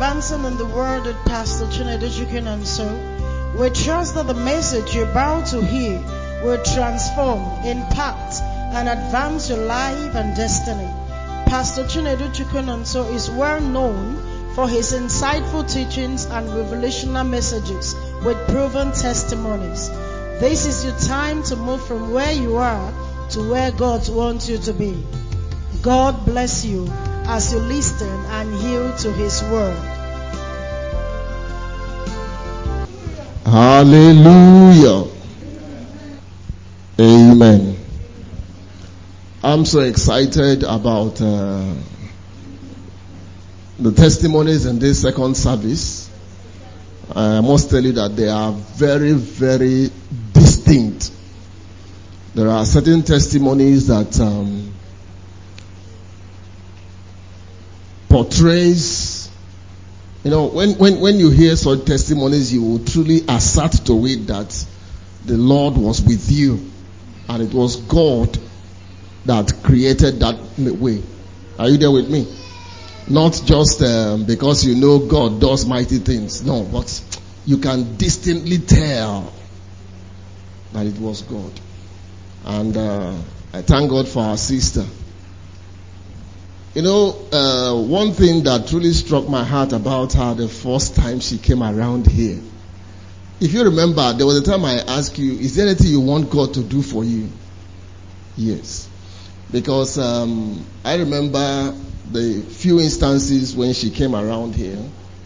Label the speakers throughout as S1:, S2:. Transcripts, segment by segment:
S1: advancing in the word with Pastor Chinedu Chukwunonso. We trust that the message you're about to hear will transform, impact, and advance your life and destiny. Pastor Chinedu Chukwunonso is well known for his insightful teachings and revolutionary messages with proven testimonies. This is your time to move from where you are to where God wants you to be. God bless you as you listen and yield to His word.
S2: Hallelujah. Amen. I'm so excited about the testimonies in this second service. I must tell you that they are very, very distinct. There are certain testimonies that portrays, when you hear such testimonies, you will truly assert to it that the Lord was with you and it was God that created that way. Are you there with me? Not just because you know God does mighty things. No, but you can distinctly tell that it was God. And I thank God for our sister. One thing that truly struck my heart about her the first time she came around here. If you remember, there was a time I asked you, is there anything you want God to do for you? Yes. Because I remember the few instances when she came around here,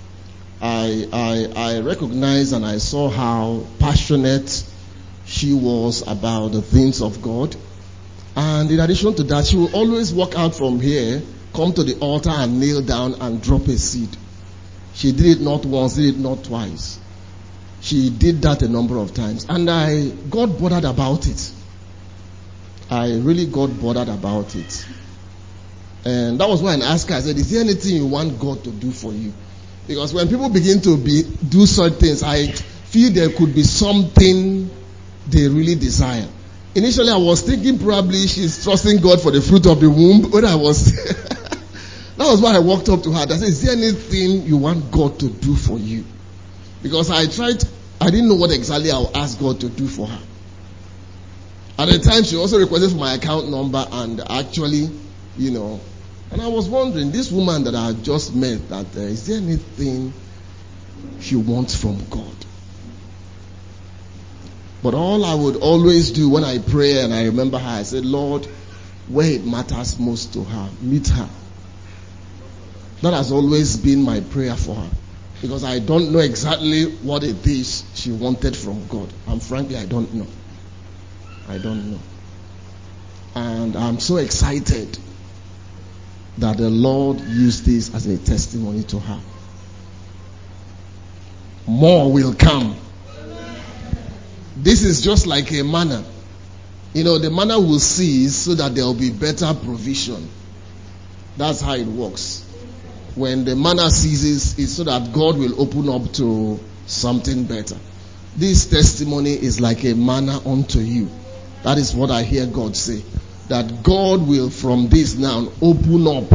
S2: I recognized and I saw how passionate she was about the things of God. And in addition to that, she will always walk out from here, come to the altar and kneel down and drop a seed. She did it not once, did it not twice. She did that a number of times. And I got bothered about it. I really got bothered about it. And that was why I asked her, I said, is there anything you want God to do for you? Because when people begin to do such things, I feel there could be something they really desire. Initially, I was thinking probably she's trusting God for the fruit of the womb. When I was, that was why I walked up to her. I said, is there anything you want God to do for you? Because I didn't know what exactly I would ask God to do for her. At the time, she also requested for my account number and actually, and I was wondering, this woman that I had just met, that is there anything she wants from God? But all I would always do when I pray and I remember her, I said, Lord, where it matters most to her, meet her. That has always been my prayer for her. Because I don't know exactly what it is she wanted from God. And frankly, I don't know. I don't know. And I'm so excited that the Lord used this as a testimony to her. More will come. This is just like a manna. The manna will cease so that there will be better provision. That's how it works. When the manna ceases, it's so that God will open up to something better. This testimony is like a manna unto you. That is what I hear God say. That God will from this now open up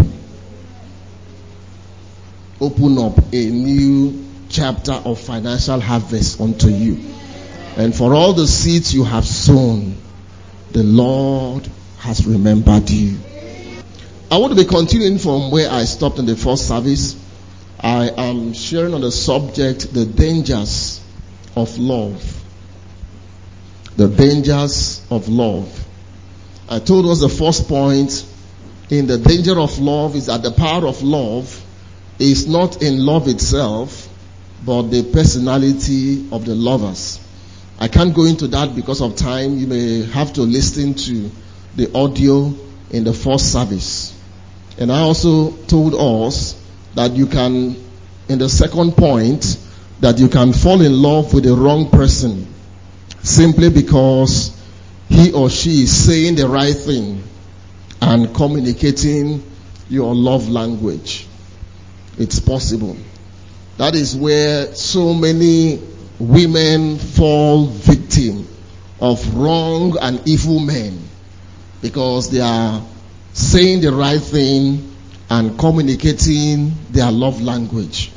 S2: a new chapter of financial harvest unto you. And for all the seeds you have sown, the Lord has remembered you. I want to be continuing from where I stopped in the first service. I am sharing on the subject, the dangers of love. The dangers of love. I told us the first point in the danger of love is that the power of love is not in love itself, but the personality of the lovers. I can't go into that because of time. You may have to listen to the audio in the first service. And I also told us that you can, in the second point, that you can fall in love with the wrong person simply because he or she is saying the right thing and communicating your love language. It's possible. That is where so many women fall victim of wrong and evil men, because they are saying the right thing and communicating their love language.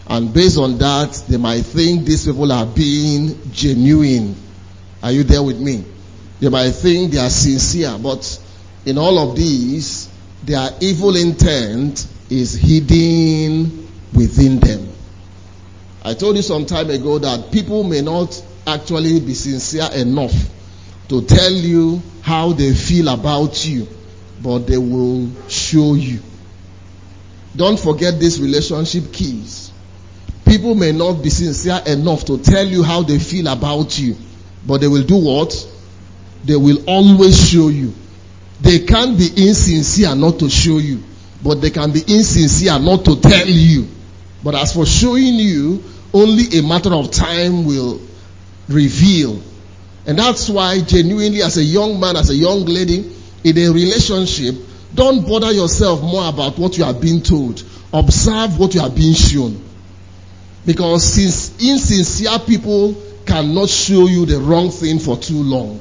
S2: And based on that, they might think these people are being genuine. Are you there with me? They might think they are sincere, but in all of these, their evil intent is hidden within them. I told you some time ago that people may not actually be sincere enough to tell you how they feel about you, but they will show you. Don't forget these relationship keys. People may not be sincere enough to tell you how they feel about you, but they will do what? They will always show you. They can't be insincere not to show you, but they can be insincere not to tell you. But as for showing you, only a matter of time will reveal. And that's why genuinely, as a young man, as a young lady, in a relationship, don't bother yourself more about what you are being told. Observe what you are being shown. Because since insincere people cannot show you the wrong thing for too long.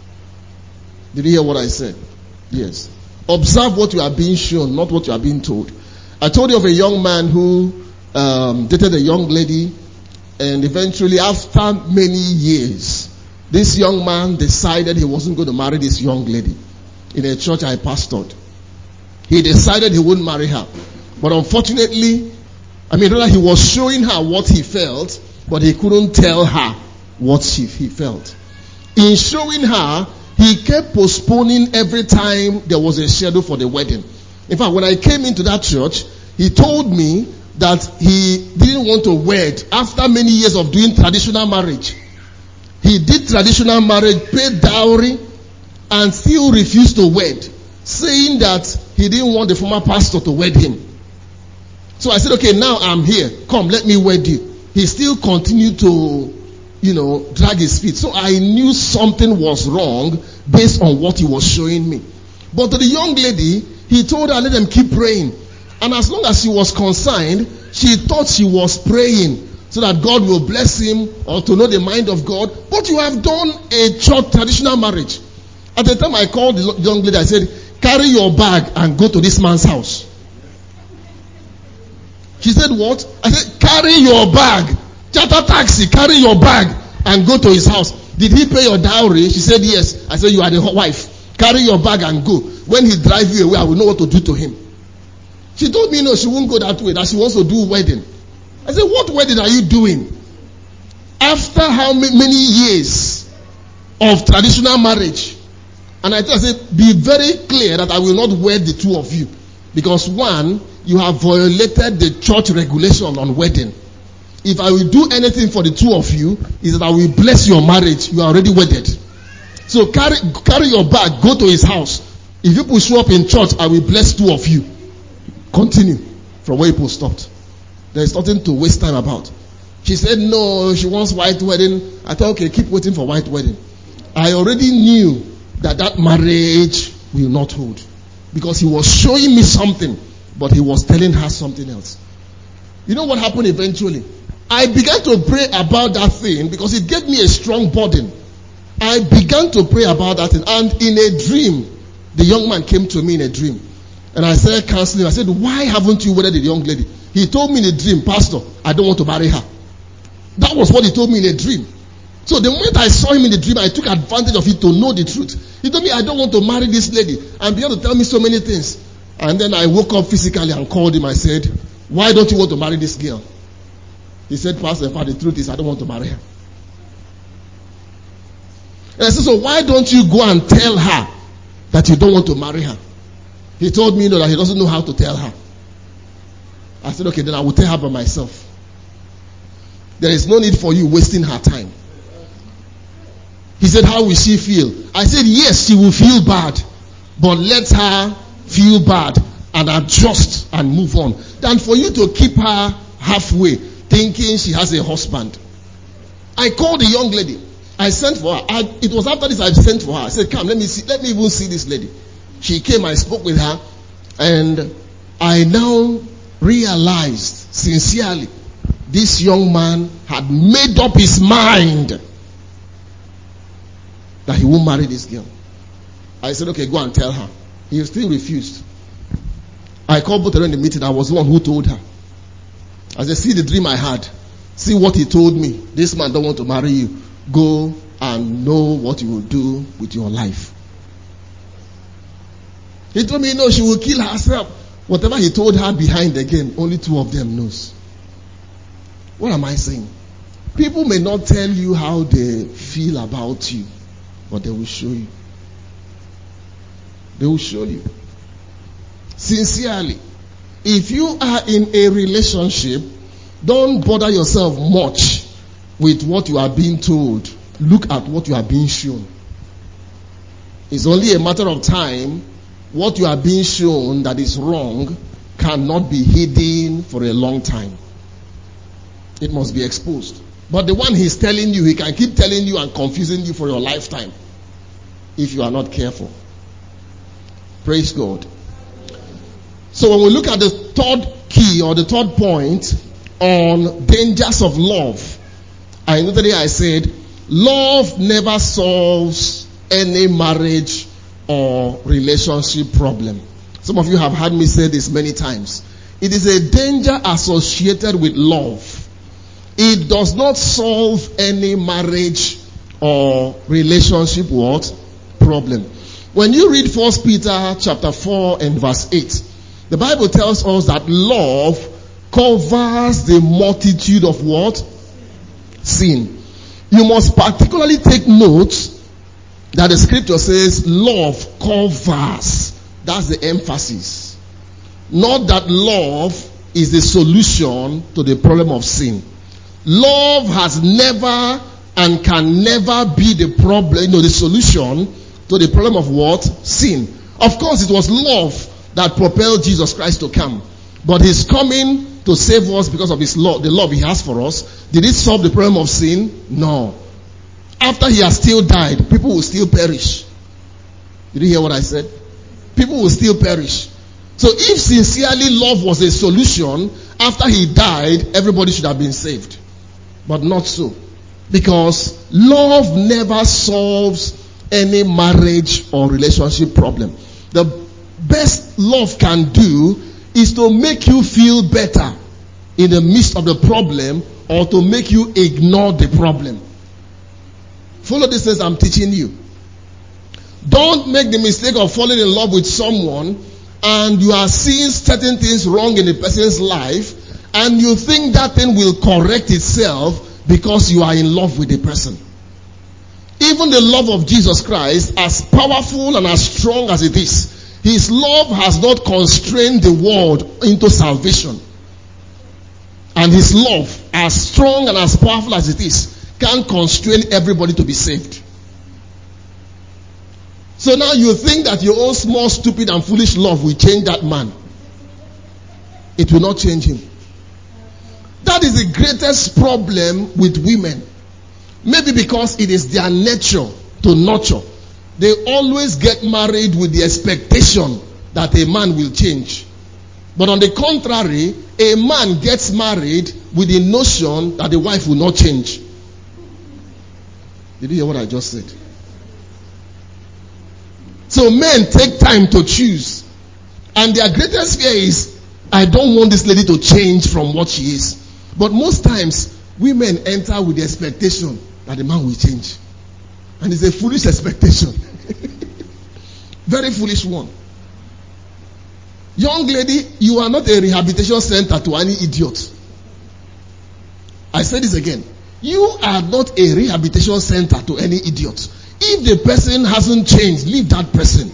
S2: Did you hear what I said? Yes. Observe what you are being shown, not what you are being told. I told you of a young man who dated a young lady, and eventually after many years, this young man decided he wasn't going to marry this young lady in a church I pastored. He decided he wouldn't marry her. But unfortunately, he was showing her what he felt, but he couldn't tell her what he felt. In showing her, he kept postponing every time there was a schedule for the wedding. In fact, when I came into that church, he told me that he didn't want to wed after many years of doing traditional marriage. He did traditional marriage, paid dowry, and still refused to wed, saying that he didn't want the former pastor to wed him. So I said, okay, now I'm here. Come, let me wed you. He still continued to, drag his feet. So I knew something was wrong based on what he was showing me. But to the young lady, he told her, let them keep praying. And as long as she was consigned, she thought she was praying so that God will bless him or to know the mind of God. But you have done a church traditional marriage. At the time I called the young lady, I said, carry your bag and go to this man's house. She said, what? I said, carry your bag. Charter taxi, carry your bag and go to his house. Did he pay your dowry? She said, yes. I said, you are the wife. Carry your bag and go. When he drives you away, I will know what to do to him. She told me, no, she won't go that way, that she wants to do a wedding. I said, what wedding are you doing? After how many years of traditional marriage? And I said, be very clear that I will not wed the two of you. Because one, you have violated the church regulation on wedding. If I will do anything for the two of you, is that I will bless your marriage. You are already wedded. So carry your bag, go to his house. If people show up in church, I will bless two of you. Continue from where people stopped. There is nothing to waste time about. She said no, she wants white wedding. I thought, okay, keep waiting for white wedding. I already knew that marriage will not hold. Because he was showing me something, but he was telling her something else. You know what happened eventually? I began to pray about that thing because it gave me a strong burden. I began to pray about that thing. And in a dream, the young man came to me in a dream. And I started counseling. I said, why haven't you wedded the young lady? He told me in a dream, Pastor, I don't want to marry her. That was what he told me in a dream. So the moment I saw him in the dream, I took advantage of it to know the truth. He told me, I don't want to marry this lady. And began to tell me so many things. And then I woke up physically and called him. I said, why don't you want to marry this girl? He said, Pastor, the truth is I don't want to marry her. And I said, so why don't you go and tell her that you don't want to marry her? He told me that he doesn't know how to tell her. I said, okay, then I will tell her by myself. There is no need for you wasting her time. He said, how will she feel? I said, yes, she will feel bad. But let her feel bad and adjust and move on. Than for you to keep her halfway thinking she has a husband. I called the young lady. I sent for her. It was after this I sent for her. I said, come, let me even see this lady. She came, I spoke with her. And I now realized sincerely this young man had made up his mind that he won't marry this girl. I said, okay, go and tell her. He still refused. I called both of them in the meeting. I was the one who told her. I said, see the dream I had. See what he told me. This man don't want to marry you. Go and know what you will do with your life. He told me, no, she will kill herself. Whatever he told her behind again, only two of them knows. What am I saying? People may not tell you how they feel about you, but they will show you. They will show you. Sincerely. If you are in a relationship, don't bother yourself much with what you are being told. Look at what you are being shown. It's only a matter of time. What you are being shown that is wrong cannot be hidden for a long time. It must be exposed. But the one he's telling you, he can keep telling you and confusing you for your lifetime if you are not careful. Praise God. So when we look at the third key or the third point on dangers of love, I know today I said, love never solves any marriage or relationship problem. Some of you have heard me say this many times. It is a danger associated with love. It does not solve any marriage or relationship problem. When you read 1 Peter chapter 4 and verse 8, the Bible tells us that love covers the multitude of sin. You must particularly take note that the scripture says love covers. That's the emphasis. Not that love is the solution to the problem of sin. Love has never and can never be the problem, the solution to the problem of sin. Of course, it was love that propelled Jesus Christ to come. But his coming to save us because of his love, the love he has for us, did it solve the problem of sin? No. After he has still died, people will still perish. Did you hear what I said? People will still perish. So if sincerely love was a solution, after he died, everybody should have been saved. But not so. Because love never solves any marriage or relationship problem. The best love can do is to make you feel better in the midst of the problem, or to make you ignore the problem. Follow this as I'm teaching you. Don't make the mistake of falling in love with someone and you are seeing certain things wrong in the person's life and you think that thing will correct itself because you are in love with the person. Even the love of Jesus Christ, as powerful and as strong as it is, his love has not constrained the world into salvation. And his love, as strong and as powerful as it is, can't constrain everybody to be saved. So now you think that your own small, stupid and foolish love will change that man. It will not change him. That is the greatest problem with women. Maybe because it is their nature to nurture. They always get married with the expectation that a man will change. But on the contrary, a man gets married with the notion that the wife will not change. Did you hear what I just said? So men take time to choose. And their greatest fear is, I don't want this lady to change from what she is. But most times, women enter with the expectation that the man will change. And it's a foolish expectation. Very foolish one. Young lady, you are not a rehabilitation center to any idiot. I say this again. You are not a rehabilitation center to any idiot. If the person hasn't changed, leave that person.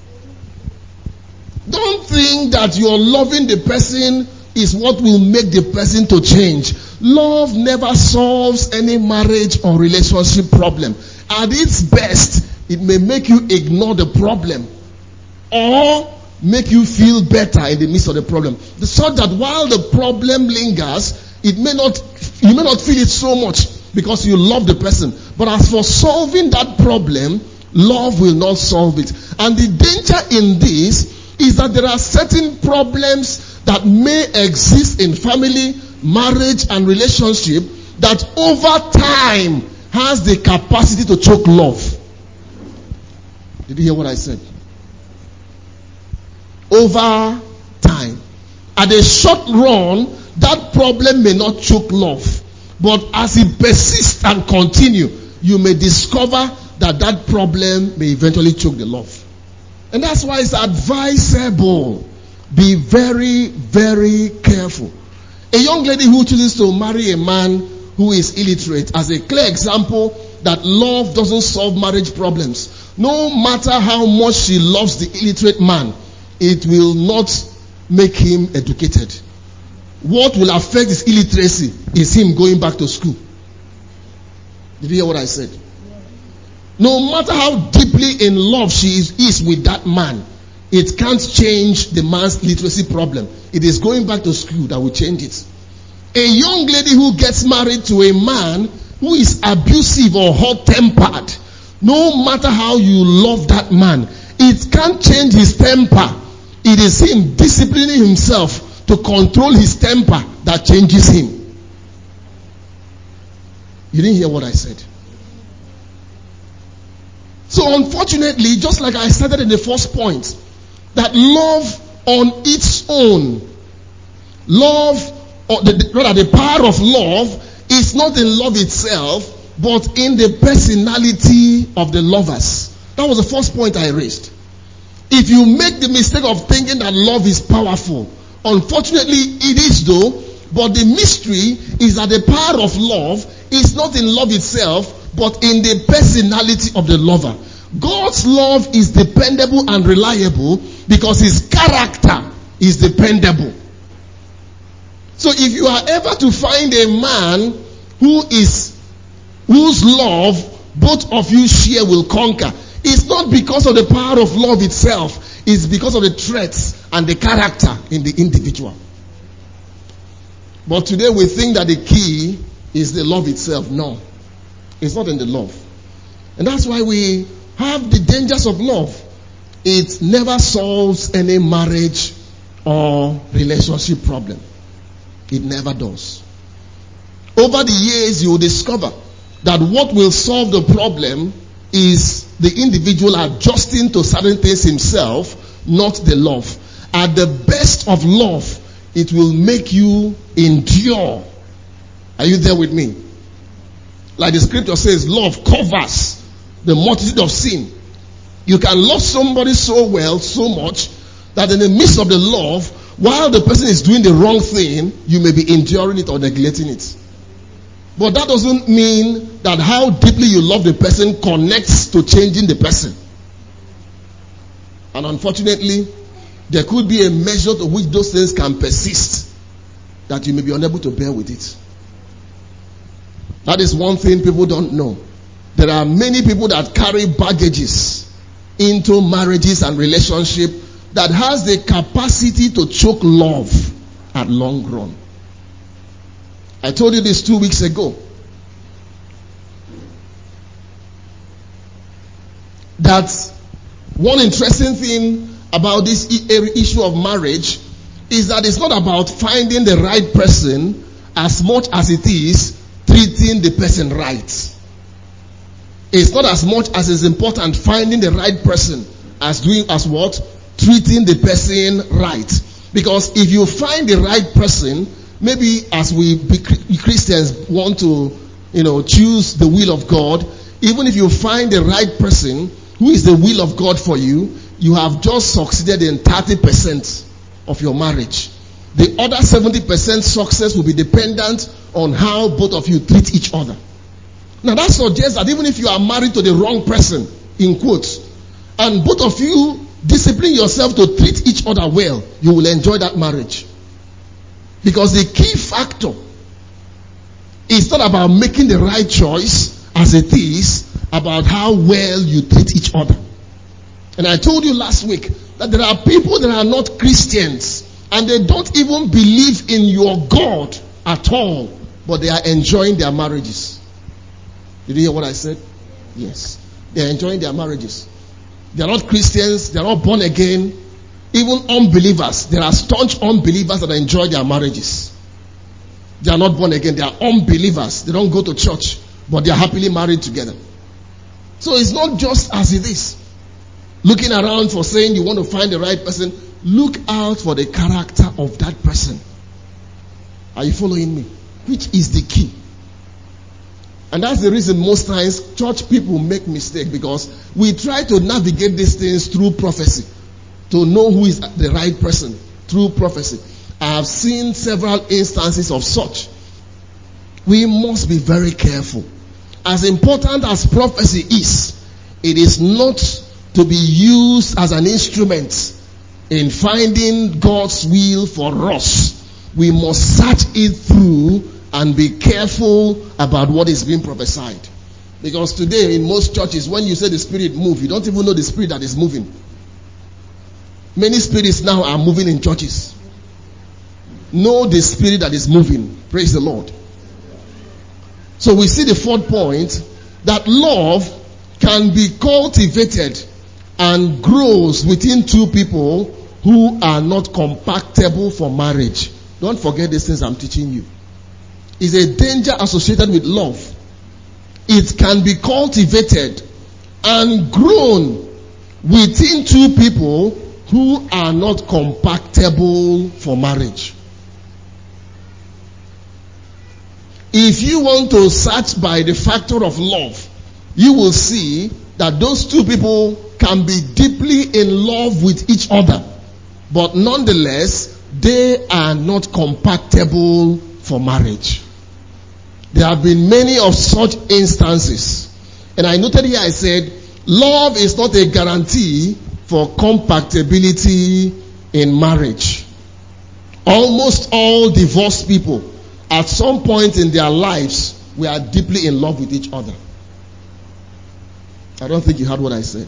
S2: Don't think that your loving the person is what will make the person to change. Love never solves any marriage or relationship problem. At its best, it may make you ignore the problem or make you feel better in the midst of the problem. So that while the problem lingers, you may not feel it so much because you love the person. But as for solving that problem, love will not solve it. And the danger in this is that there are certain problems that may exist in family, marriage, and relationship that over time has the capacity to choke love. Did you hear what I said? Over time. At a short run, that problem may not choke love. But as it persists and continue, you may discover that problem may eventually choke the love. And that's why it's advisable. Be very, very careful. A young lady who chooses to marry a man who is illiterate, as a clear example that love doesn't solve marriage problems. No matter how much she loves the illiterate man, it will not make him educated. What will affect his illiteracy is him going back to school. Did you hear what I said? No matter how deeply in love she is with that man, it can't change the man's literacy problem. It is going back to school that will change it. A young lady who gets married to a man who is abusive or hot-tempered, no matter how you love that man, it can't change his temper. It is him disciplining himself to control his temper that changes him. You didn't hear what I said. So unfortunately, just like I started in the first point, that love on its own, the power of love is not in love itself, but in the personality of the lovers. That was the first point I raised. If you make the mistake of thinking that love is powerful, unfortunately it is though, but the mystery is that the power of love is not in love itself, but in the personality of the lover. God's love is dependable and reliable because his character is dependable. So if you are ever to find a man whose love both of you share will conquer, it's not because of the power of love itself, it's because of the traits and the character in the individual. But today we think that the key is the love itself. No, it's not in the love. And that's why we have the dangers of love. It never solves any marriage or relationship problem. It never does. Over the years, you will discover that what will solve the problem is the individual adjusting to certain things himself, not the love. At the best of love, it will make you endure. Are you there with me? Like the scripture says, love covers the multitude of sin. You can love somebody so well, so much, that in the midst of the love, while the person is doing the wrong thing, you may be enduring it or neglecting it. But that doesn't mean that how deeply you love the person connects to changing the person. And unfortunately, there could be a measure to which those things can persist, that you may be unable to bear with it. That is one thing people don't know. There are many people that carry baggages into marriages and relationships that has the capacity to choke love at long run. I told you this 2 weeks ago. That one interesting thing about this issue of marriage is that it's not about finding the right person as much as it is treating the person right. It's not as much as it's important finding the right person as what? Treating the person right. Because if you find the right person, maybe as we Christians want to, choose the will of God, even if you find the right person who is the will of God for you, you have just succeeded in 30% of your marriage. The other 70% success will be dependent on how both of you treat each other. Now that suggests that even if you are married to the wrong person, in quotes, and both of you discipline yourself to treat each other well, you will enjoy that marriage. Because the key factor is not about making the right choice as it is about how well you treat each other. And I told you last week that there are people that are not Christians and they don't even believe in your God at all, but they are enjoying their marriages. Did you hear what I said? Yes. They are enjoying their marriages. They are not Christians. They are not born again. Even unbelievers. There are staunch unbelievers that enjoy their marriages. They are not born again. They are unbelievers. They don't go to church, but they are happily married together. So it's not just as it is. Looking around for saying you want to find the right person. Look out for the character of that person. Are you following me? Which is the key. And that's the reason most times church people make mistakes, because we try to navigate these things through prophecy, to know who is the right person through prophecy. I have seen several instances of such. We must be very careful. As important as prophecy is, it is not to be used as an instrument in finding God's will for us. We must search it through and be careful about what is being prophesied. Because today in most churches, when you say the Spirit move, you don't even know the Spirit that is moving. Many spirits now are moving in churches. Know the Spirit that is moving. Praise the Lord. So we see the fourth point, that love can be cultivated and grows within two people who are not compatible for marriage. Don't forget these things I'm teaching you. It's a danger associated with love. It can be cultivated and grown within two people who are not compatible for marriage. If you want to search by the factor of love, you will see that those two people can be deeply in love with each other, but nonetheless, they are not compatible for marriage. There have been many of such instances. And I noted here, I said, love is not a guarantee for compatibility in marriage. Almost all divorced people, at some point in their lives, we are deeply in love with each other. I don't think you heard what I said.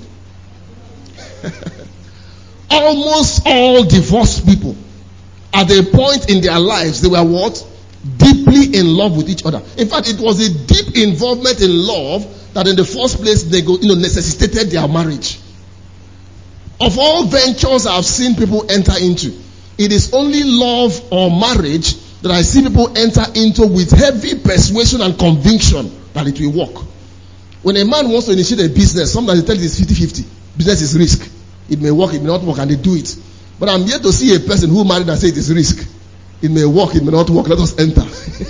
S2: Almost all divorced people, at a point in their lives, they were what? Deeply in love with each other. In fact, it was a deep involvement in love that in the first place they necessitated their marriage. Of all ventures I've seen people enter into, it is only love or marriage that I see people enter into with heavy persuasion and conviction that it will work. When a man wants to initiate a business, sometimes they tell you it's 50-50. Business is risk. It may work, it may not work, and they do it. But I'm yet to see a person who married and say it is risk. It may work, it may not work. Let us enter.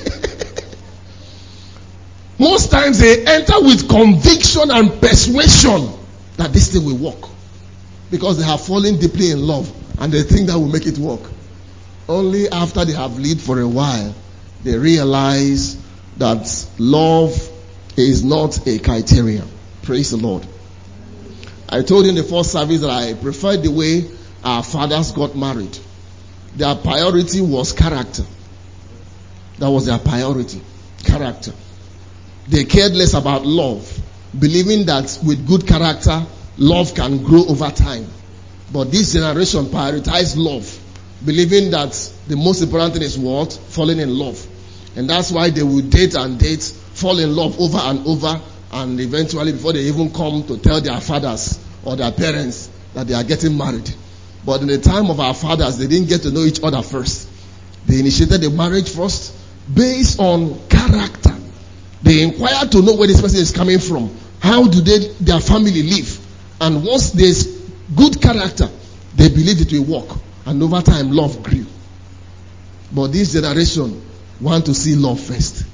S2: Most times they enter with conviction and persuasion that this thing will work. Because they have fallen deeply in love and they think that will make it work. Only after they have lived for a while, they realize that love is not a criterion. Praise the Lord. I told you in the first service that I preferred the way our fathers got married. Their priority was character. That was their priority. Character. They cared less about love, believing that with good character, love can grow over time. But this generation prioritized love, believing that the most important thing is what? Falling in love. And that's why they will date and date, fall in love over and over, and eventually before they even come to tell their fathers or their parents that they are getting married. But in the time of our fathers, they didn't get to know each other first. They initiated the marriage first based on character. They inquired to know where this person is coming from. How do their family live? And once there's good character, they believed it will work. And over time, love grew. But this generation want to see love first.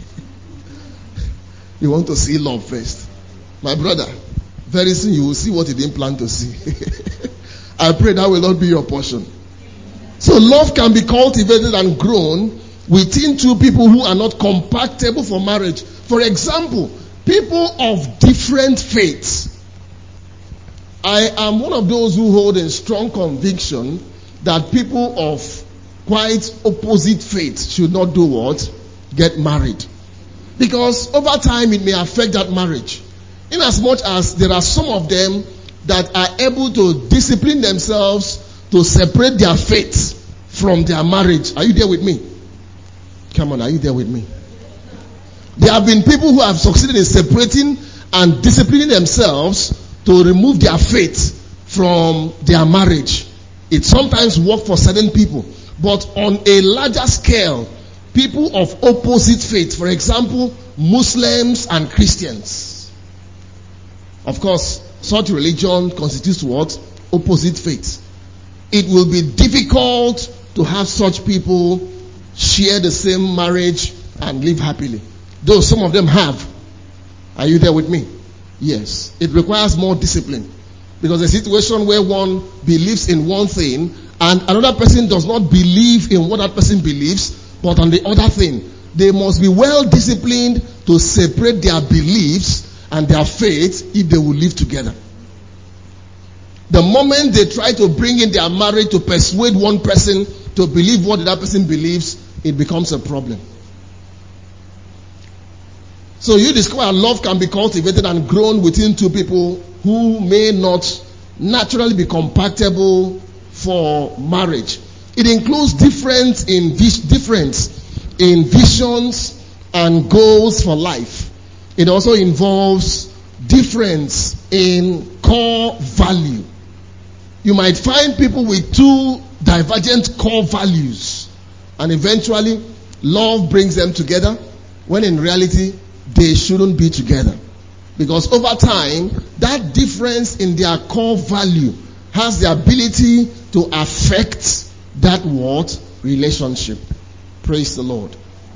S2: You want to see love first. My brother, very soon you will see what you didn't plan to see. I pray that will not be your portion. So love can be cultivated and grown within two people who are not compatible for marriage. For example, people of different faiths. I am one of those who hold a strong conviction that people of quite opposite faith should not do what? Get married. Because over time it may affect that marriage. In as much as there are some of them that are able to discipline themselves to separate their faith from their marriage. Are you there with me? Come on, are you there with me? There have been people who have succeeded in separating and disciplining themselves to remove their faith from their marriage. It sometimes works for certain people. But on a larger scale, people of opposite faith, for example, Muslims and Christians. Of course, such religion constitutes what? Opposite faith. It will be difficult to have such people share share the same marriage and live happily. Though some of them have. Are you there with me? Yes. It requires more discipline. Because a situation where one believes in one thing and another person does not believe in what that person believes, but on the other thing, they must be well disciplined to separate their beliefs and their faith if they will live together. The moment they try to bring in their marriage to persuade one person to believe what the other person believes, it becomes a problem. So you discover love can be cultivated and grown within two people who may not naturally be compatible for marriage. It includes difference in visions and goals for life. It also involves difference in core value. You might find people with two divergent core values, and eventually love brings them together, when in reality they shouldn't be together. Because over time, that difference in their core value has the ability to affect that relationship. Praise the Lord.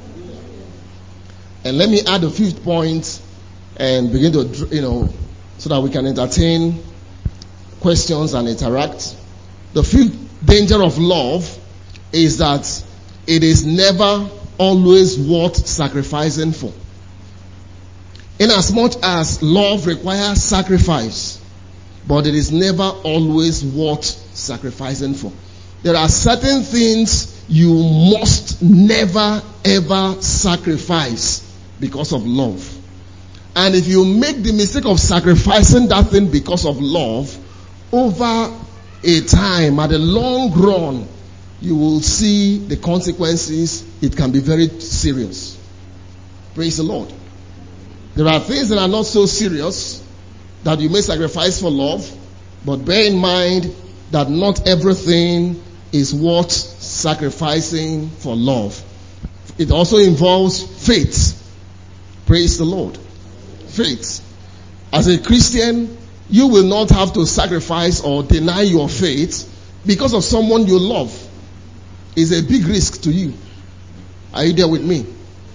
S2: And let me add a few points and begin to, so that we can entertain questions and interact. The fifth danger of love is that it is never always worth sacrificing for. Inasmuch as love requires sacrifice, but it is never always worth sacrificing for. There are certain things you must never ever sacrifice because of love. And if you make the mistake of sacrificing that thing because of love, over a time, at the long run, you will see the consequences. It can be very serious. Praise the Lord. There are things that are not so serious that you may sacrifice for love, but bear in mind that not everything is worth sacrificing for love. It also involves faith. Praise the Lord. Faith. As a Christian, you will not have to sacrifice or deny your faith because of someone you love. It's a big risk to you. Are you there with me?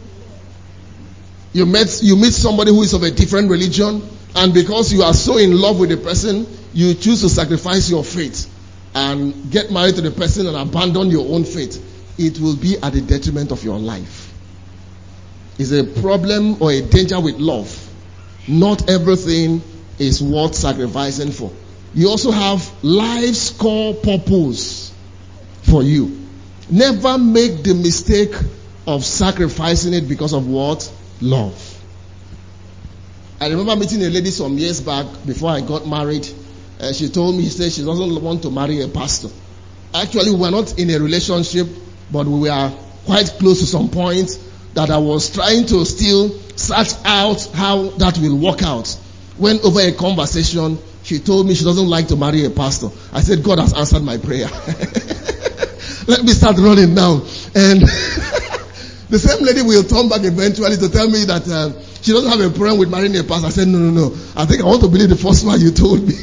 S2: You meet somebody who is of a different religion, and because you are so in love with the person, you choose to sacrifice your faith and get married to the person and abandon your own faith. It will be at the detriment of your life. It's a problem or a danger with love. Not everything is worth sacrificing for. You also have life's core purpose for you. Never make the mistake of sacrificing it because of what? Love. I remember meeting a lady some years back before I got married. She told me, she said she doesn't want to marry a pastor. Actually, we were not in a relationship, but we were quite close to some point that I was trying to still search out how that will work out. When over a conversation, she told me she doesn't like to marry a pastor. I said, God has answered my prayer. Let me start running now. And the same lady will turn back eventually to tell me that she doesn't have a problem with marrying a pastor. I said, no. I think I want to believe the first one you told me.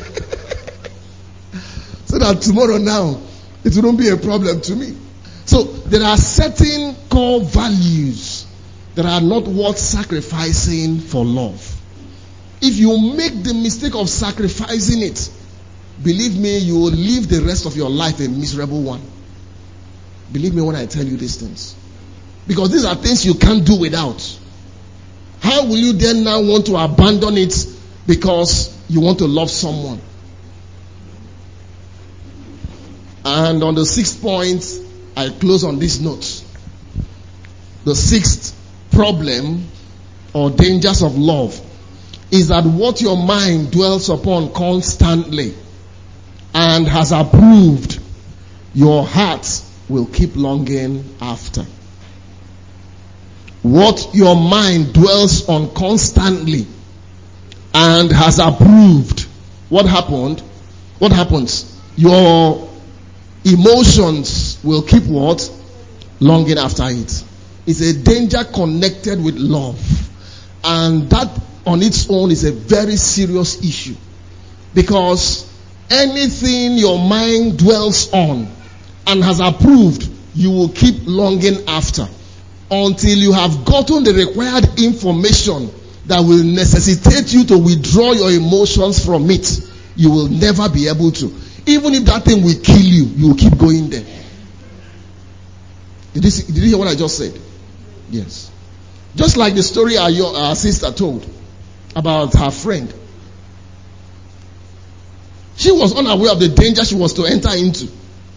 S2: So that tomorrow now, it wouldn't be a problem to me. So there are certain core values that are not worth sacrificing for love. If you make the mistake of sacrificing it, believe me, you will live the rest of your life a miserable one. Believe me when I tell you these things. Because these are things you can't do without. How will you then now want to abandon it because you want to love someone? And on the sixth point, I close on this note. The sixth problem or dangers of love is that what your mind dwells upon constantly and has approved, your heart will keep longing after. What your mind dwells on constantly and has approved, what happens? Your emotions will keep what? Longing after it. It's a danger connected with love. And that on its own is a very serious issue. Because anything your mind dwells on and has approved, you will keep longing after until you have gotten the required information that will necessitate you to withdraw your emotions from it. You will never be able to. Even if that thing will kill you, you will keep going there. Did you hear what I just said? Yes. Just like the story our sister told about her friend. She was unaware of the danger she was to enter into.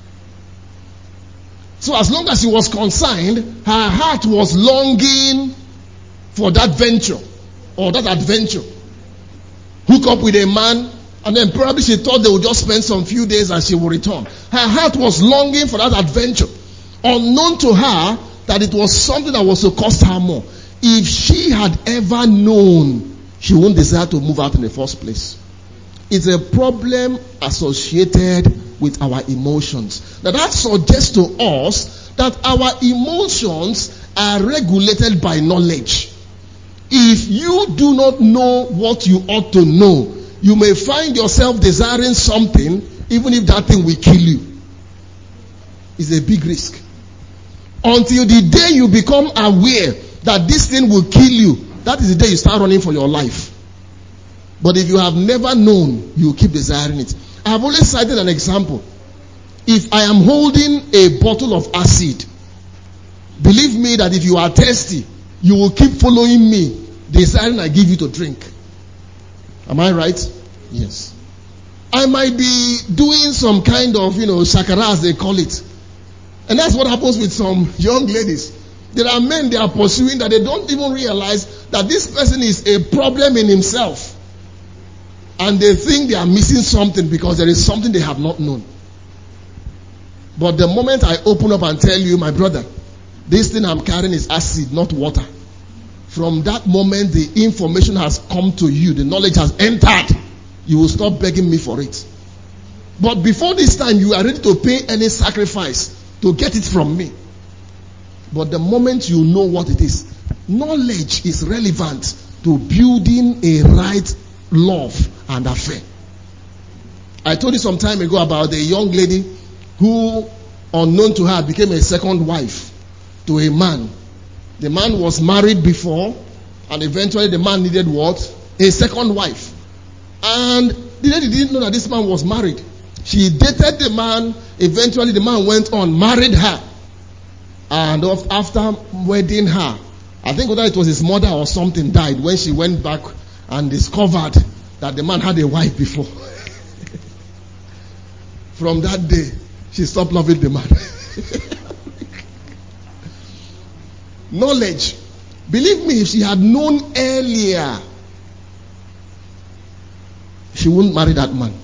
S2: So as long as she was concerned, her heart was longing for that venture or that adventure. Hook up with a man, and then probably she thought they would just spend some few days and she would return. Her heart was longing for that adventure. Unknown to her that it was something that was to cost her more. If she had ever known, she wouldn't desire to move out in the first place. It's a problem associated with our emotions. Now that suggests to us that our emotions are regulated by knowledge. If you do not know what you ought to know, you may find yourself desiring something even if that thing will kill you. It's a big risk. Until the day you become aware that this thing will kill you, that is the day you start running for your life. But if you have never known, you will keep desiring it. I have always cited an example. If I am holding a bottle of acid, believe me that if you are thirsty, you will keep following me, desiring I give you to drink. Am I right? Yes. I might be doing some kind of, shakara as they call it. And that's what happens with some young ladies. There are men they are pursuing that they don't even realize that this person is a problem in himself. And they think they are missing something because there is something they have not known. But the moment I open up and tell you, my brother, this thing I'm carrying is acid, not water. From that moment, the information has come to you. The knowledge has entered. You will stop begging me for it. But before this time, you are ready to pay any sacrifice to get it from me. But the moment you know what it is, knowledge is relevant to building a right love and affair. I told you some time ago about a young lady who, unknown to her, became a second wife to a man. The man was married before, and eventually the man needed what? A second wife. And the lady didn't know that this man was married. She dated the man. Eventually the man went on, married her. And after wedding her, I think whether it was his mother or something died when she went back and discovered that the man had a wife before. From that day, she stopped loving the man. Knowledge. Believe me, if she had known earlier, she wouldn't marry that man.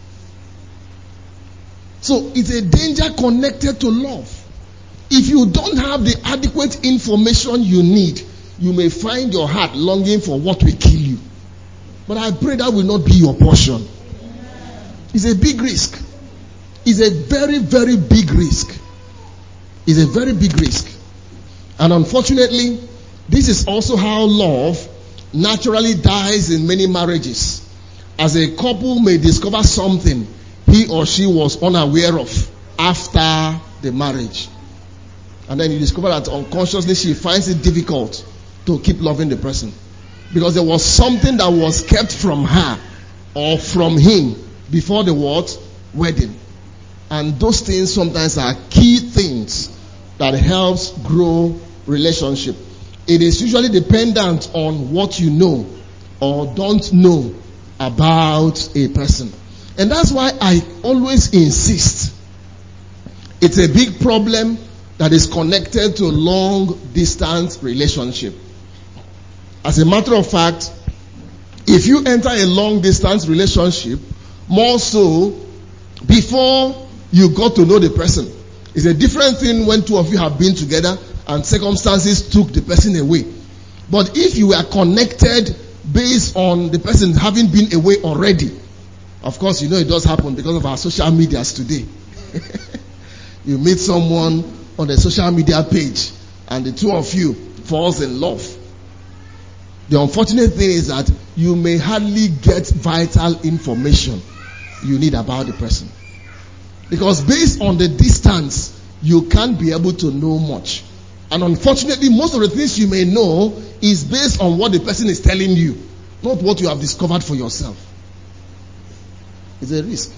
S2: So it's a danger connected to love. If you don't have the adequate information you need, you may find your heart longing for what will kill you. But I pray that will not be your portion. It's a big risk. It's a very, very big risk. It's a very big risk. And unfortunately, this is also how love naturally dies in many marriages. As a couple may discover something he or she was unaware of after the marriage. And then you discover that unconsciously she finds it difficult to keep loving the person. Because there was something that was kept from her or from him before the what? Wedding. And those things sometimes are key things that helps grow relationship. It is usually dependent on what you know or don't know about a person. And that's why I always insist. It's a big problem that is connected to long distance relationship. As a matter of fact, if you enter a long distance relationship, more so before you got to know the person, it's a different thing when two of you have been together and circumstances took the person away. But if you are connected based on the person having been away already, of course, you know it does happen because of our social medias today. You meet someone on the social media page and the two of you falls in love. The unfortunate thing is that you may hardly get vital information you need about the person. Because based on the distance, you can't be able to know much. And unfortunately, most of the things you may know is based on what the person is telling you, not what you have discovered for yourself. It's a risk.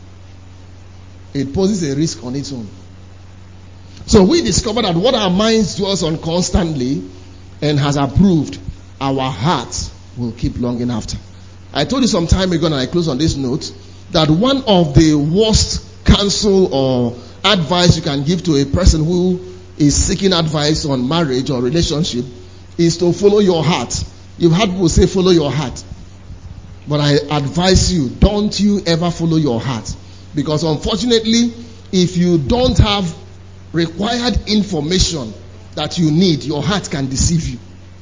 S2: It poses a risk on its own. So we discovered that what our minds dwells on constantly and has approved, our hearts will keep longing after. I told you some time ago, and I close on this note, that one of the worst counsel or advice you can give to a person who is seeking advice on marriage or relationship is to follow your heart. You've heard people say follow your heart. But I advise you, don't you ever follow your heart. Because unfortunately, if you don't have required information that you need, your heart can deceive you.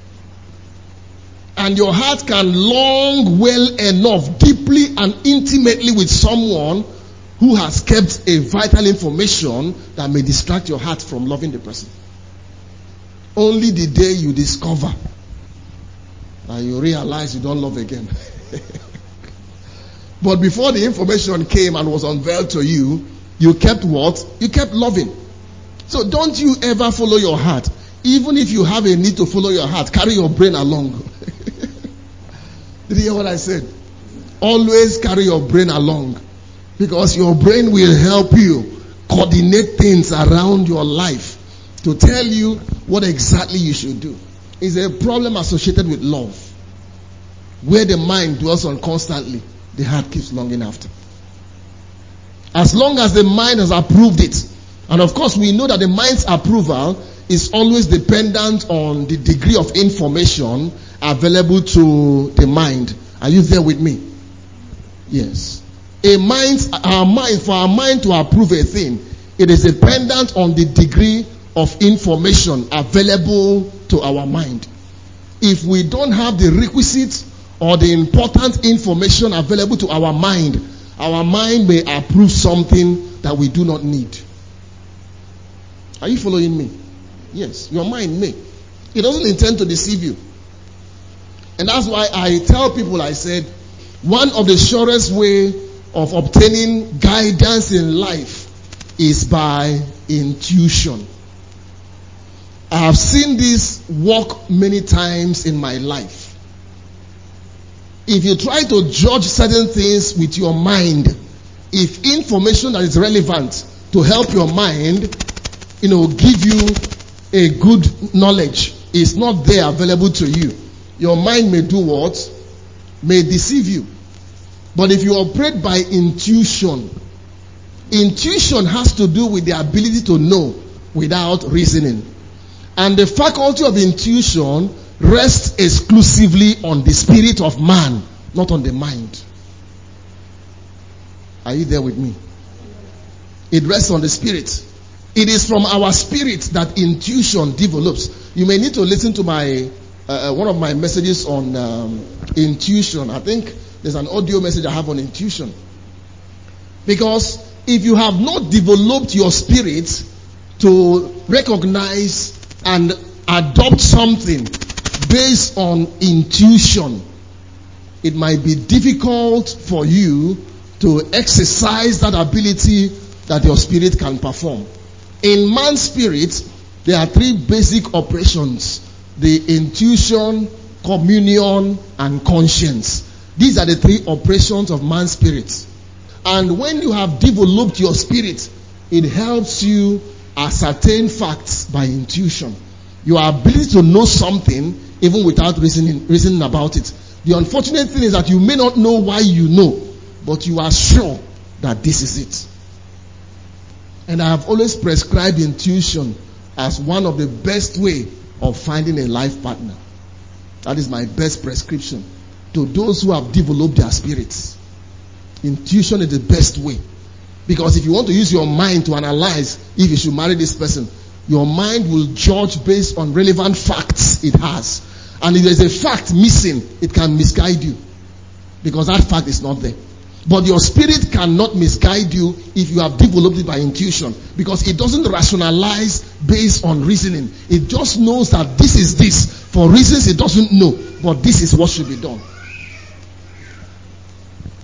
S2: And your heart can long well enough, deeply and intimately with someone who has kept a vital information that may distract your heart from loving the person. Only the day you discover that you realize you don't love again. But before the information came and was unveiled to you, you kept what? You kept loving. So don't you ever follow your heart. Even if you have a need to follow your heart, carry your brain along. Did you hear what I said? Always carry your brain along. Because your brain will help you coordinate things around your life to tell you what exactly you should do. It's a problem associated with love. Where the mind dwells on constantly, the heart keeps longing after. As long as the mind has approved it. And of course we know that the mind's approval is always dependent on the degree of information available to the mind. Are you there with me? Yes. For our mind to approve a thing, it is dependent on the degree of information available to our mind. If we don't have the requisite or the important information available to our mind may approve something that we do not need. Are you following me? Yes, your mind may. It doesn't intend to deceive you. And that's why I tell people, I said, one of the surest way of obtaining guidance in life is by intuition. I have seen this work many times in my life. If you try to judge certain things with your mind, if information that is relevant to help your mind, give you a good knowledge is not there available to you, your mind may do what? May deceive you. But if you operate by intuition has to do with the ability to know without reasoning. And the faculty of intuition rests exclusively on the spirit of man, not on the mind. Are you there with me? It rests on the spirit. It is from our spirit that intuition develops. You may need to listen to my one of my messages on intuition. I think there's an audio message I have on intuition. Because if you have not developed your spirit to recognize and adopt something based on intuition, it might be difficult for you to exercise that ability that your spirit can perform. In man's spirit, there are three basic operations: the intuition, communion, and conscience. These are the three operations of man's spirit. And when you have developed your spirit, it helps you ascertain facts by intuition. Your ability to know something even without reasoning about it. The unfortunate thing is that you may not know why you know, but you are sure that this is it. And I have always prescribed intuition as one of the best way of finding a life partner. That is my best prescription to those who have developed their spirits. Intuition is the best way. Because if you want to use your mind to analyze if you should marry this person, your mind will judge based on relevant facts it has. And if there's a fact missing, it can misguide you. Because that fact is not there. But your spirit cannot misguide you if you have developed it by intuition. Because it doesn't rationalize based on reasoning. It just knows that this is this. For reasons it doesn't know. But this is what should be done.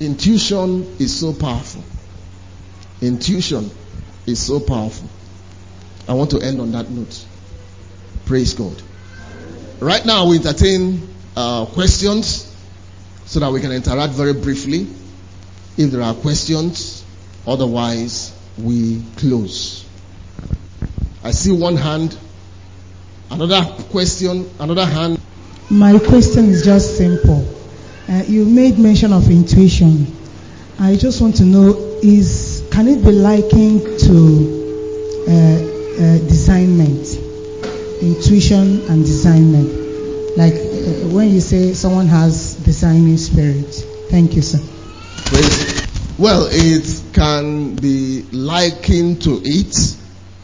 S2: Intuition is so powerful. Intuition is so powerful. I want to end on that note. Praise God. Right now we entertain questions so that we can interact very briefly. If there are questions, otherwise we close. I see one hand. Another question, another hand.
S3: My question is just simple. You made mention of intuition. I just want to know, can it be likened to discernment? Intuition and discernment. Like when you say someone has discerning spirit. Thank you, sir.
S2: Well, it can be likened to it.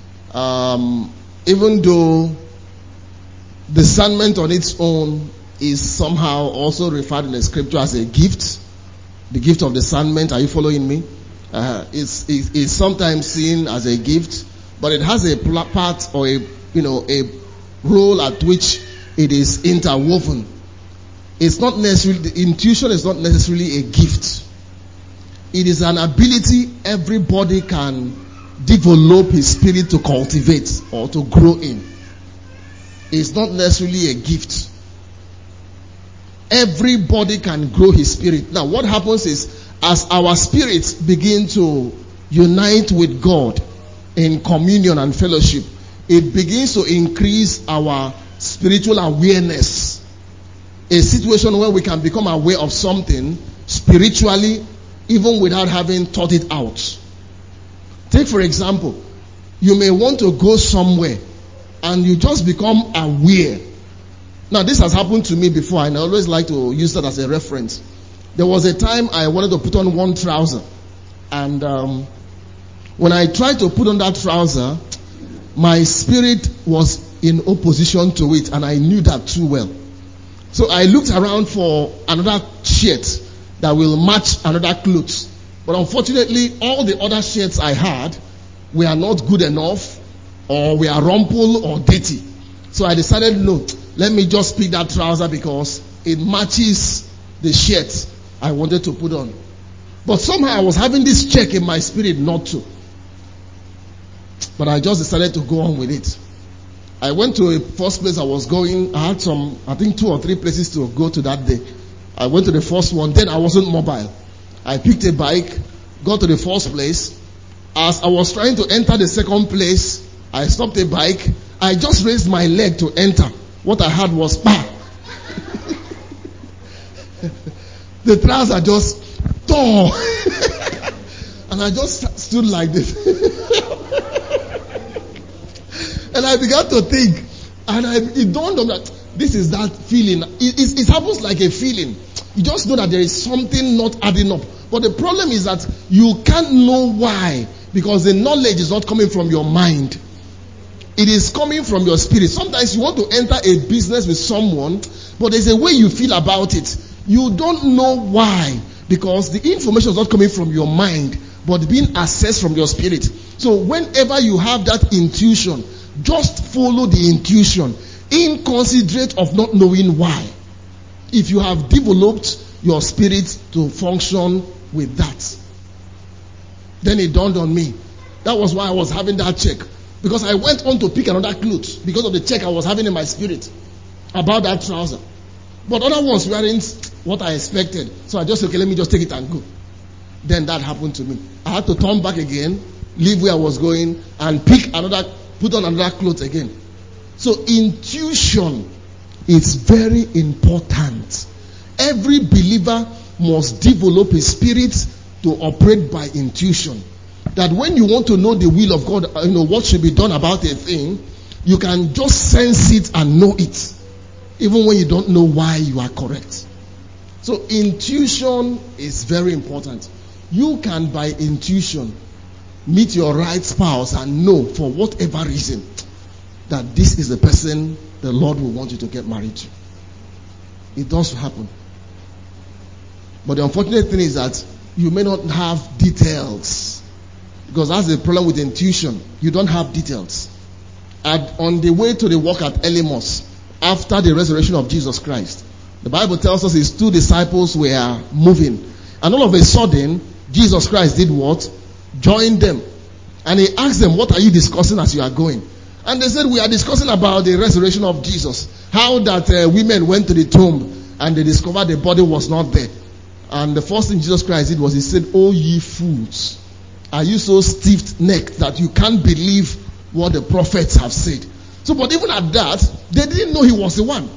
S2: Even though discernment on its own is somehow also referred in the scripture as a gift. The gift of discernment, are you following me? Is sometimes seen as a gift, but it has a part or a role at which it is interwoven. It's not necessarily, the intuition is not necessarily a gift. It is an ability everybody can develop his spirit to cultivate or to grow in. It's not necessarily a gift. Everybody can grow his spirit. Now what happens is, as our spirits begin to unite with God in communion and fellowship, it begins to increase our spiritual awareness. A situation where we can become aware of something spiritually even without having thought it out. Take for example, you may want to go somewhere and you just become aware. Now this has happened to me before and I always like to use that as a reference. There was a time I wanted to put on one trouser, and when I tried to put on that trouser, my spirit was in opposition to it, and I knew that too well. So I looked around for another shirt that will match another clothes. But unfortunately, all the other shirts I had were not good enough, or were rumpled or dirty. So I decided, no, let me just pick that trouser because it matches the shirt I wanted to put on. But somehow I was having this check in my spirit not to. But I just decided to go on with it. I went to a first place I was going. I had 2 or 3 places to go to that day. I went to the first one. Then I wasn't mobile. I picked a bike, got to the first place. As I was trying to enter the second place, I stopped the bike. I just raised my leg to enter. What I had was bah! The trouser just tore. And I just stood like this. And I began to think, and it dawned on me that this is that feeling. It happens like a feeling. You just know that there is something not adding up. But the problem is that you can't know why, because the knowledge is not coming from your mind. It is coming from your spirit. Sometimes you want to enter a business with someone, but there's a way you feel about it. You don't know why, because the information is not coming from your mind, but being accessed from your spirit. So whenever you have that intuition, just follow the intuition, inconsiderate of not knowing why. If you have developed your spirit to function with that. Then it dawned on me. That was why I was having that check. Because I went on to pick another clothes because of the check I was having in my spirit about that trouser. But other ones weren't what I expected. So I just said, okay, let me just take it and go. Then that happened to me. I had to turn back again, leave where I was going, and put on another clothes again. So intuition is very important. Every believer must develop his spirit to operate by intuition. That when you want to know the will of God, what should be done about a thing, you can just sense it and know it, even when you don't know why you are correct. So intuition is very important. You can, by intuition, meet your right spouse and know for whatever reason that this is the person the Lord will want you to get married to. It does happen. But the unfortunate thing is that you may not have details. Because that's the problem with intuition. You don't have details. On the way to the walk at Elimus, after the resurrection of Jesus Christ, the Bible tells us his 2 disciples were moving. And all of a sudden, Jesus Christ did what? Joined them. And he asked them, what are you discussing as you are going? And they said, we are discussing about the resurrection of Jesus. How that women went to the tomb and they discovered the body was not there. And the first thing Jesus Christ did was he said, "O ye fools, are you so stiff-necked that you can't believe what the prophets have said?" So, but even at that, they didn't know he was the one.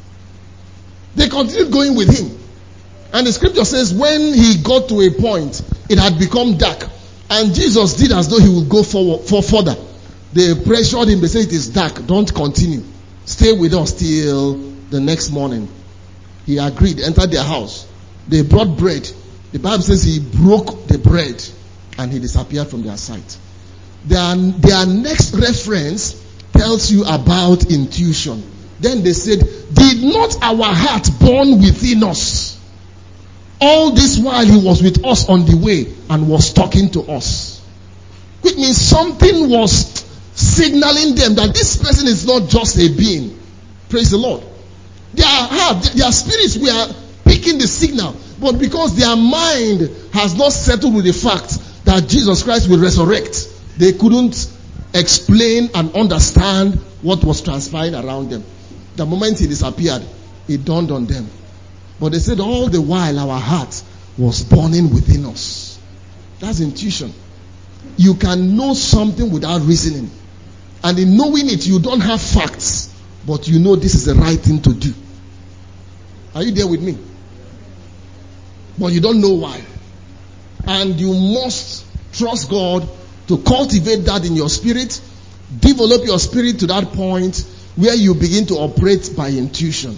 S2: They continued going with him. And the scripture says when he got to a point, it had become dark. And Jesus did as though he would go further. They pressured him. They said, "It is dark. Don't continue. Stay with us till the next morning." He agreed, entered their house. They brought bread. The Bible says he broke the bread and he disappeared from their sight. Their next reference tells you about intuition. Then they said, "Did not our heart burn within us all this while he was with us on the way and was talking to us?" Which means something was signaling them that this person is not just a being. Praise the Lord. Their spirits were picking the signal, but because their mind has not settled with the fact that Jesus Christ will resurrect, they couldn't explain and understand what was transpiring around them. The moment he disappeared, it dawned on them. But they said all the while our heart was burning within us. That's intuition. You can know something without reasoning. And in knowing it, you don't have facts, but you know this is the right thing to do. Are you there with me? But you don't know why. And you must trust God to cultivate that in your spirit. Develop your spirit to that point where you begin to operate by intuition.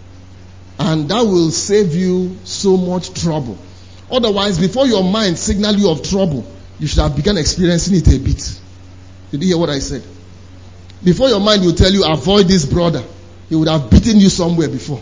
S2: And that will save you so much trouble. Otherwise, before your mind signal you of trouble, you should have begun experiencing it a bit. Did you hear what I said? Before your mind will tell you, avoid this brother, he would have beaten you somewhere before.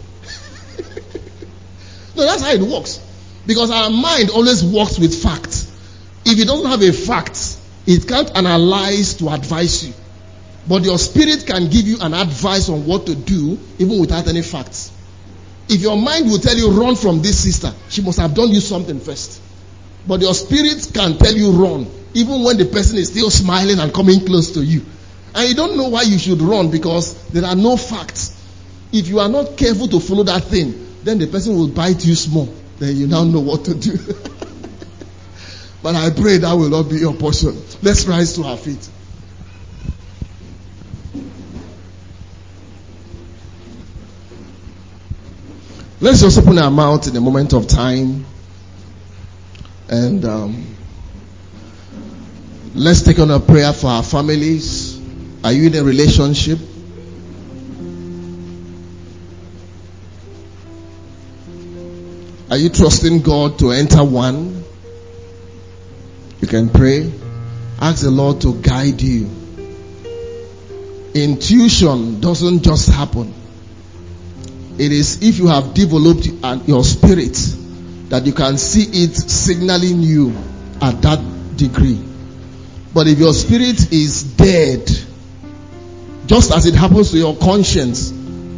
S2: No, that's how it works. Because our mind always works with facts. If it doesn't have a fact, it can't analyze to advise you. But your spirit can give you an advice on what to do, even without any facts. If your mind will tell you, run from this sister, she must have done you something first. But your spirit can tell you run, even when the person is still smiling and coming close to you. And you don't know why you should run because there are no facts. If you are not careful to follow that thing, then the person will bite you small. Then you now know what to do. But I pray that will not be your portion. Let's rise to our feet. Let's just open our mouth in a moment of time. And let's take on a prayer for our families. Are you in a relationship? Are you trusting God to enter one? You can pray. Ask the Lord to guide you. Intuition doesn't just happen. It is if you have developed your spirit that you can see it signaling you at that degree. But if your spirit is dead, just as it happens to your conscience,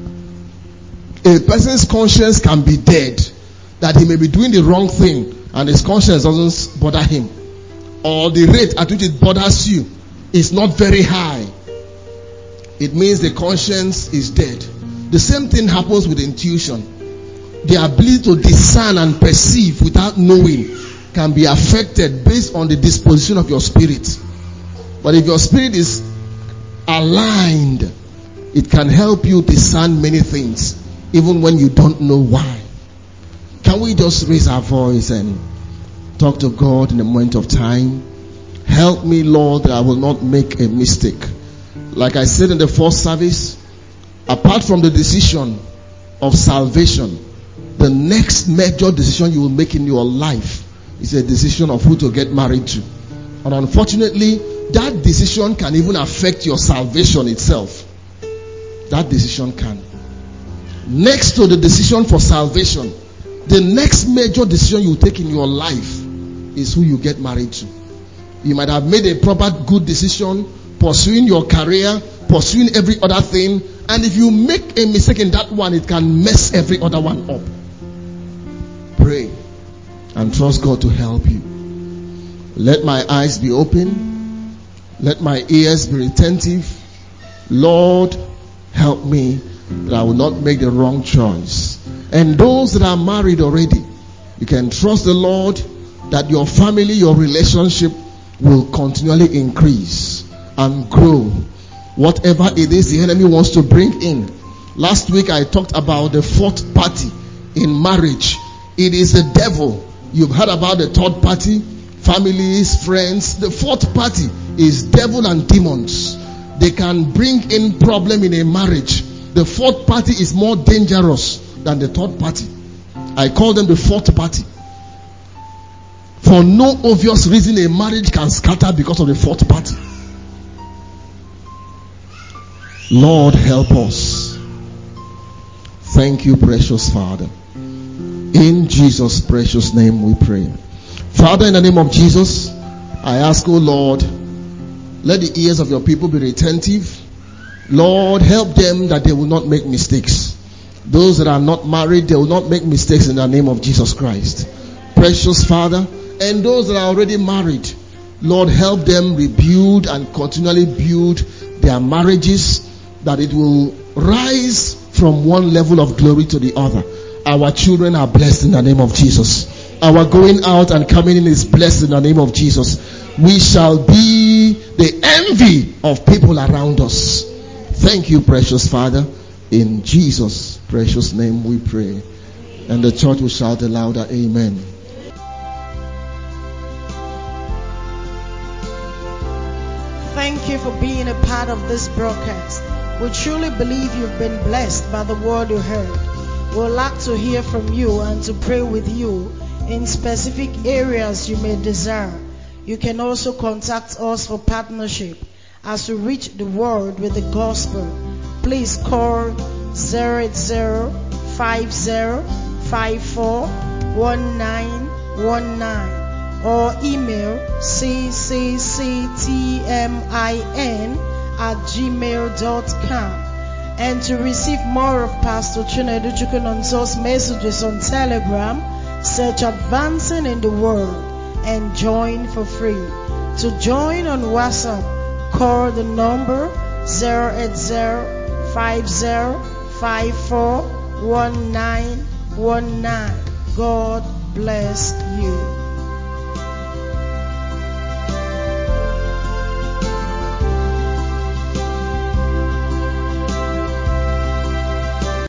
S2: a person's conscience can be dead, that he may be doing the wrong thing and his conscience doesn't bother him, or the rate at which it bothers you is not very high. It means the conscience is dead. The same thing happens with intuition. The ability to discern and perceive without knowing can be affected based on the disposition of your spirit. But if your spirit is aligned, it can help you discern many things, even when you don't know why. Can we just raise our voice and talk to God in a moment of time? Help me, Lord, that I will not make a mistake. Like I said in the first service, apart from the decision of salvation, the next major decision you will make in your life is a decision of who to get married to. And unfortunately, that decision can even affect your salvation itself. That decision can. Next to the decision for salvation, the next major decision you take in your life is who you get married to. You might have made a proper good decision, pursuing your career, pursuing every other thing, and if you make a mistake in that one, it can mess every other one up. Pray and trust God to help you. Let my eyes be open. Let my ears be retentive. Lord, help me that I will not make the wrong choice. And those that are married already, you can trust the Lord that your family, your relationship will continually increase and grow. Whatever it is the enemy wants to bring in. Last week I talked about the fourth party in marriage. It is the devil. You've heard about the third party, families, friends. The fourth party is devil and demons. They can bring in problem in a marriage. The fourth party is more dangerous than the third party. I call them the fourth party. For no obvious reason, a marriage can scatter because of the fourth party. Lord, help us. Thank you, precious Father. In Jesus' precious name we pray. Father, in the name of Jesus, I ask, oh Lord, let the ears of your people be retentive. Lord, help them that they will not make mistakes. Those that are not married, they will not make mistakes in the name of Jesus Christ. Precious Father, and those that are already married, Lord, help them rebuild and continually build their marriages, that it will rise from one level of glory to the other. Our children are blessed in the name of Jesus. Our going out and coming in is blessed in the name of Jesus. We shall be the envy of people around us. Thank you, precious Father. In Jesus' precious name we pray. And the church will shout a louder amen.
S1: Thank you for being a part of this broadcast. We truly believe you've been blessed by the word you heard. We'd like to hear from you and to pray with you in specific areas you may desire. You can also contact us for partnership as we reach the world with the gospel. Please call 08050541919 or email ccctmin@gmail.com. And to receive more of Pastor Chinedu Chukwunonso's messages on Telegram, search Advancing in the Word and join for free. To join on WhatsApp, call the number 08050541919. God bless you.